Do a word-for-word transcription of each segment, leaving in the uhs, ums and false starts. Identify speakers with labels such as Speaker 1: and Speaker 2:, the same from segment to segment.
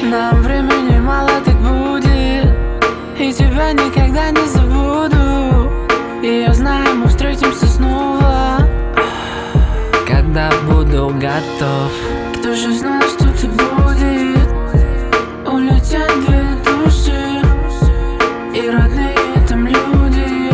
Speaker 1: Нам времени мало, так будет, и тебя никогда не забуду. И я знаю, мы встретимся снова, когда буду готов. Кто же знал, что ты будет? Улетят две души, и родные там люди.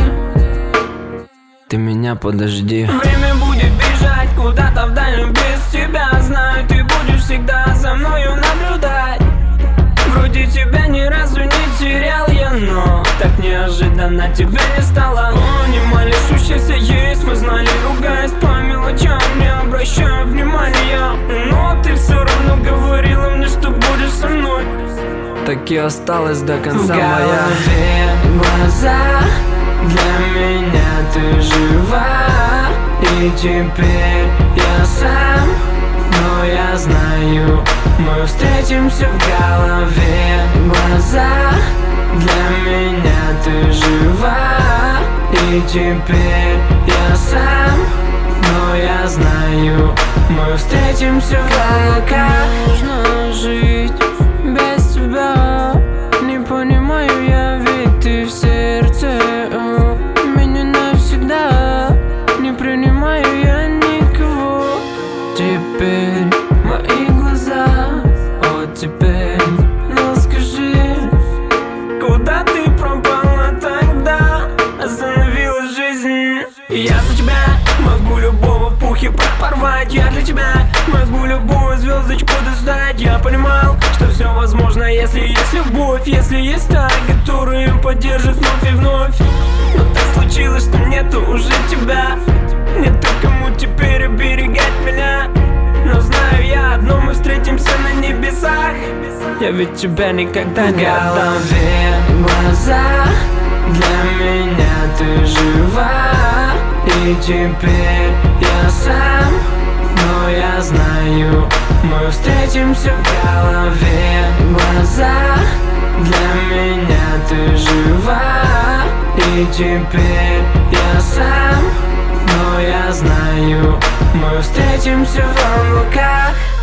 Speaker 1: Ты меня подожди.
Speaker 2: Время будет бежать куда-то вдаль, без тебя. Знаю, ты будешь всегда за мною наблюдать. Вроде тебя ни разу не терял я, но так неожиданно тебя не стало. Понимали, случайся есть, мы знали, ругаясь по мелочам, не обращая внимания. Но ты все равно говорила мне, что будешь со мной.
Speaker 1: Так и осталось до конца
Speaker 2: в
Speaker 1: моя.
Speaker 2: голове глаза, для меня ты жива. И теперь я сам, но я знаю, мы встретимся в голове глаза. Для меня ты жива. И теперь я сам, но я знаю, мы встретимся в облаках.
Speaker 1: Нужно жить без тебя. Не понимаю я, ведь ты в сердце. О, меня навсегда. Не принимаю я никого. Теперь мои глаза, вот теперь. Ну скажи,
Speaker 2: куда ты пропала тогда? Остановила жизнь. Я за тебя могу любого в пух и прах порвать. Я для тебя могу любую звездочку достать. Я понимал, что все возможно, если есть любовь. Если есть та, которая поддержит вновь и вновь. Но так случилось, что нету уже тебя. Нету кому теперь оберегать меня. Но знаю я одно, мы встретимся на небесах.
Speaker 1: я ведь тебя никогда
Speaker 2: в
Speaker 1: не отдам.
Speaker 2: голове глаза, для меня ты жива. И теперь я сам, но я знаю, мы встретимся в голове глаза. Для меня ты жива. И теперь я сам, но я знаю, мы встретимся в облаках.